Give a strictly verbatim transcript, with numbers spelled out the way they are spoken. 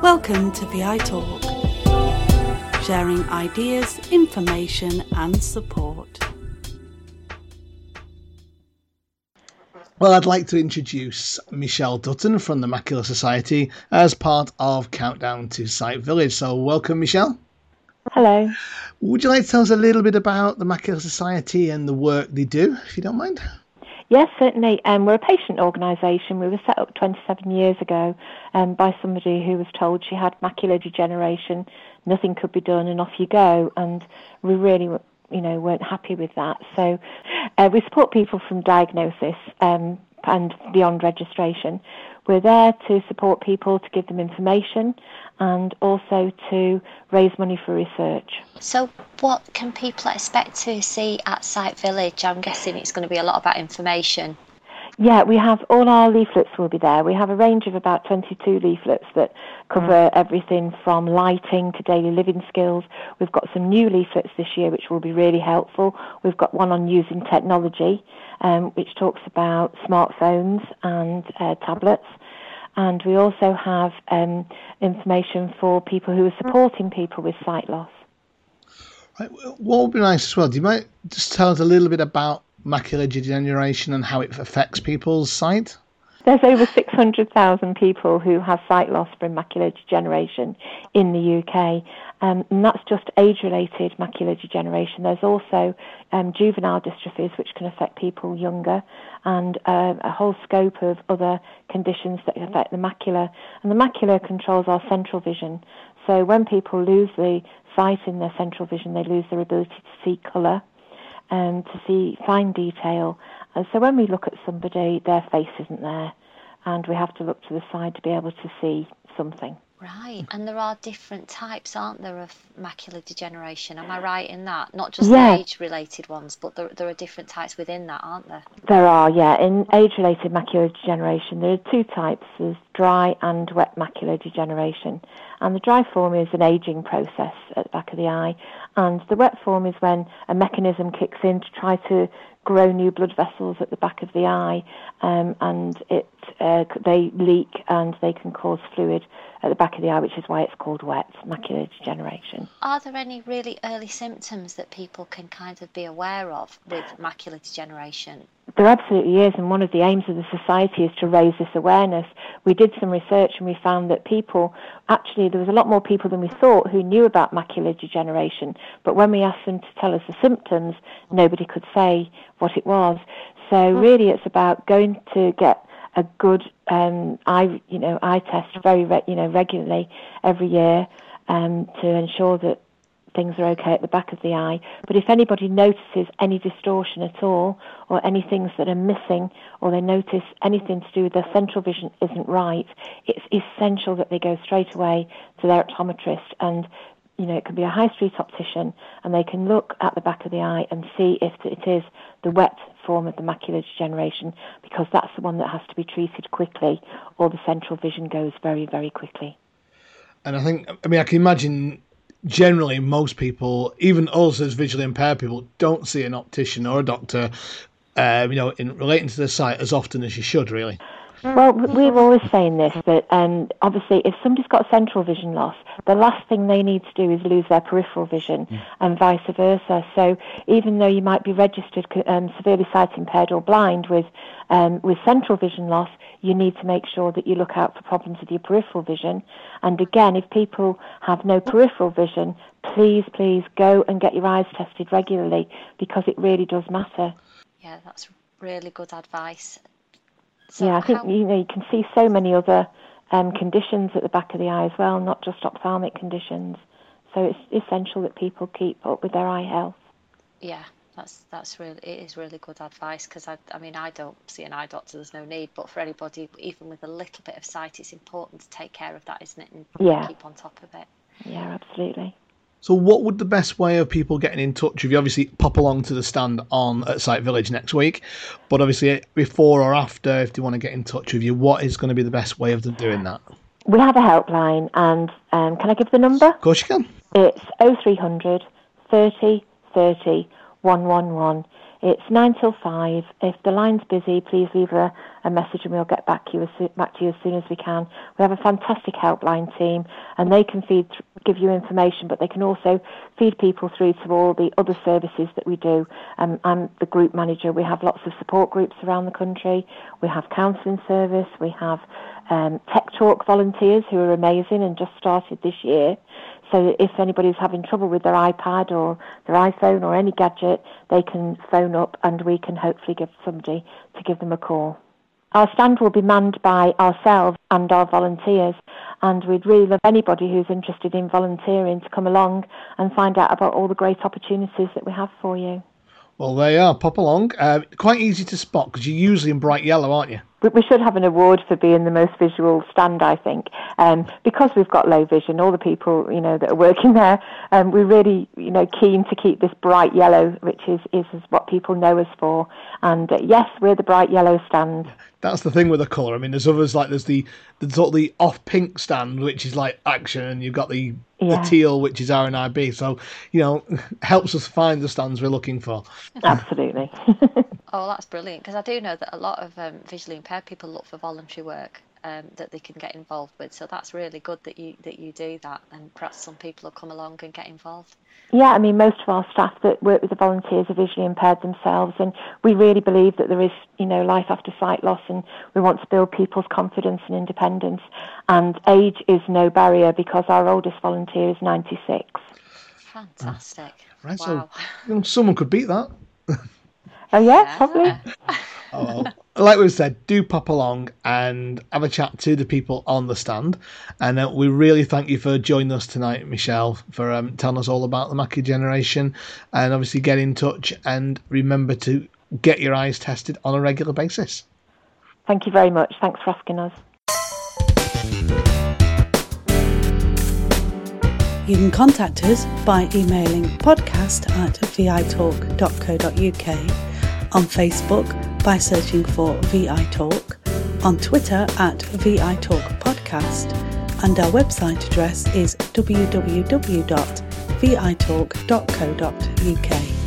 Welcome to V I Talk, sharing ideas, information and support. Well, I'd like to introduce Michelle Dutton from the Macular Society as part of Countdown to Sight Village. So welcome, Michelle. Hello. Would you like to tell us a little bit about the Macular Society and the work they do, if you don't mind? Yes, certainly. Um, we're a patient organisation. We were set up twenty-seven years ago um, by somebody who was told she had macular degeneration, nothing could be done, and off you go. And we really, you know, weren't happy with that. So uh, we support people from diagnosis um, and beyond registration. We're there to support people, to give them information, and also to raise money for research. So what can people expect to see at Sight Village? I'm guessing it's going to be a lot about information. Yeah, we have all our leaflets will be there. We have a range of about twenty-two leaflets that cover everything from lighting to daily living skills. We've got some new leaflets this year which will be really helpful. We've got one on using technology, um, which talks about smartphones and uh, tablets. And we also have um, information for people who are supporting people with sight loss. Right. What would be nice as well, do you mind just tell us a little bit about macular degeneration and how it affects people's sight? There's over six hundred thousand people who have sight loss from macular degeneration in the U K, um, and that's just age-related macular degeneration. There's also um, juvenile dystrophies, which can affect people younger, and uh, a whole scope of other conditions that affect the macula. And the macula controls our central vision. So when people lose the sight in their central vision, they lose their ability to see colour and to see fine detail. And so when we look at somebody, their face isn't there, and we have to look to the side to be able to see something. Right, and there are different types, aren't there, of macular degeneration? Am I right in that? Not just Yeah. the age-related ones, but there, there are different types within that, aren't there? There are, yeah. In age-related macular degeneration, there are two types. There's dry and wet macular degeneration. And the dry form is an ageing process at the back of the eye. And the wet form is when a mechanism kicks in to try to grow new blood vessels at the back of the eye, um, and it uh, they leak and they can cause fluid at the back of the eye, which is why it's called wet macular degeneration. Are there any really early symptoms that people can kind of be aware of with macular degeneration? There absolutely is, and one of the aims of the society is to raise this awareness. We did some research and we found that people, actually there was a lot more people than we thought who knew about macular degeneration, but when we asked them to tell us the symptoms, nobody could say what it was. So really it's about going to get a good um, eye, you know, eye test very, re- you know, regularly every year um, to ensure that things are okay at the back of the eye. But if anybody notices any distortion at all, or any things that are missing, or they notice anything to do with their central vision isn't right, it's essential that they go straight away to their optometrist. And you know, it can be a high street optician, and they can look at the back of the eye and see if it is the wet form of the macular degeneration, because that's the one that has to be treated quickly, or the central vision goes very, very quickly. And I think, I mean, I can imagine generally most people, even us as visually impaired people, don't see an optician or a doctor, uh, you know, in relating to the sight as often as you should, really. Well, we're always saying this, that um, obviously if somebody's got central vision loss, the last thing they need to do is lose their peripheral vision, mm. and vice versa. So even though you might be registered um, severely sight impaired or blind with um, with central vision loss, you need to make sure that you look out for problems with your peripheral vision. And again, if people have no peripheral vision, please, please go and get your eyes tested regularly, because it really does matter. Yeah, that's really good advice. So yeah, I think how... you know you can see so many other um, conditions at the back of the eye as well, not just ophthalmic conditions. So it's essential that people keep up with their eye health. Yeah, that's that's really it is really good advice, because I I mean I don't see an eye doctor. There's no need, but for anybody, even with a little bit of sight, it's important to take care of that, isn't it? And yeah. keep on top of it. Yeah, absolutely. So what would the best way of people getting in touch with you? Obviously, pop along to the stand on at Sight Village next week, but obviously before or after, if they want to get in touch with you, what is going to be the best way of them doing that? We have a helpline, and um, can I give the number? Of course you can. It's oh three hundred, thirty, thirty, one one one. It's nine till five. If the line's busy, please leave a, a message and we'll get back to you as soon, back to you as soon as we can. We have a fantastic helpline team, and they can feed, give you information, but they can also feed people through to all the other services that we do. Um, I'm the group manager. We have lots of support groups around the country. We have counselling service. We have um, Tech Talk volunteers who are amazing and just started this year. So if anybody's having trouble with their iPad or their iPhone or any gadget, they can phone up and we can hopefully give somebody to give them a call. Our stand will be manned by ourselves and our volunteers, and we'd really love anybody who's interested in volunteering to come along and find out about all the great opportunities that we have for you. Well, there you are. Pop along. Uh, quite easy to spot because you're usually in bright yellow, aren't you? We should have an award for being the most visual stand, I think, um, because we've got low vision. All the people, you know, that are working there, um, we're really, you know, keen to keep this bright yellow, which is, is, is what people know us for. And uh, yes, we're the bright yellow stand. That's the thing with the colour. I mean, there's others like there's the the sort of the off pink stand, which is like action, and you've got the, yeah. the teal, which is R and I B. So, you know, helps us find the stands we're looking for. Absolutely. Oh, that's brilliant, because I do know that a lot of um, visually impaired people look for voluntary work um, that they can get involved with. So that's really good that you that you do that, and perhaps some people will come along and get involved. Yeah, I mean, most of our staff that work with the volunteers are visually impaired themselves, and we really believe that there is, you know, life after sight loss, and we want to build people's confidence and independence. And age is no barrier because our oldest volunteer is ninety-six. Fantastic. Right, wow. So you know, someone could beat that. Oh, yeah, yeah. Probably. Oh, well. Like we said, do pop along and have a chat to the people on the stand. And uh, we really thank you for joining us tonight, Michelle, for um, telling us all about the macular degeneration. And obviously get in touch and remember to get your eyes tested on a regular basis. Thank you very much. Thanks for asking us. You can contact us by emailing podcast at vitalk dot co dot uk, on Facebook by searching for V I Talk, on Twitter at V I Talk Podcast, and our website address is w w w dot v i talk dot co dot uk.